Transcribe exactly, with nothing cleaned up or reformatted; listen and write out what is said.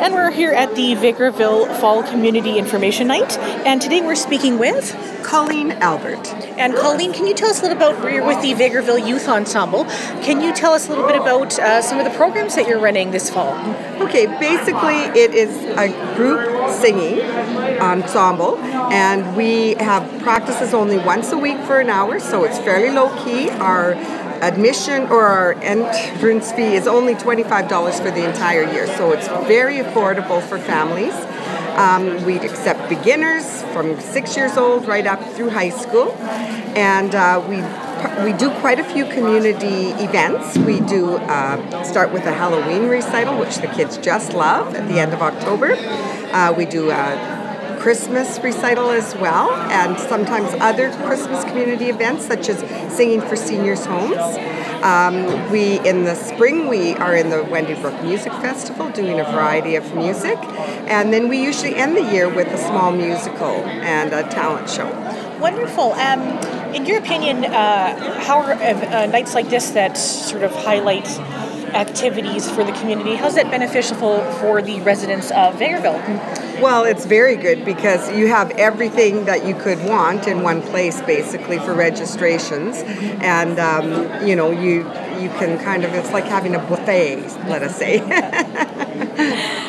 And we're here at the Vegreville Fall Community Information Night. And today we're speaking with Colleen Albert. And Colleen, can you tell us a little about, you're with the Vegreville Youth Ensemble. Can you tell us a little bit about uh, some of the programs that you're running this fall? Okay, basically it is a group singing ensemble, and we have practices only once a week for an hour, so it's fairly low key. Our admission or our entrance fee is only twenty-five dollars for the entire year, so it's very affordable for families. Um, we accept beginners from six years old right up through high school, and uh, we we do quite a few community events. We do uh, start with a Halloween recital, which the kids just love, at the end of October. Uh, we do a Christmas recital as well, and sometimes other Christmas community events such as singing for seniors' homes. Um, we in the spring we are in the Wendy Brook Music Festival doing a variety of music, and then we usually end the year with a small musical and a talent show. Wonderful. Um, in your opinion, uh, how are uh, nights like this that sort of highlight activities for the community, how's that beneficial for the residents of Vegreville? Well, it's very good because you have everything that you could want in one place, basically, for registrations, and um, you know, you you can kind of, it's like having a buffet, let us say.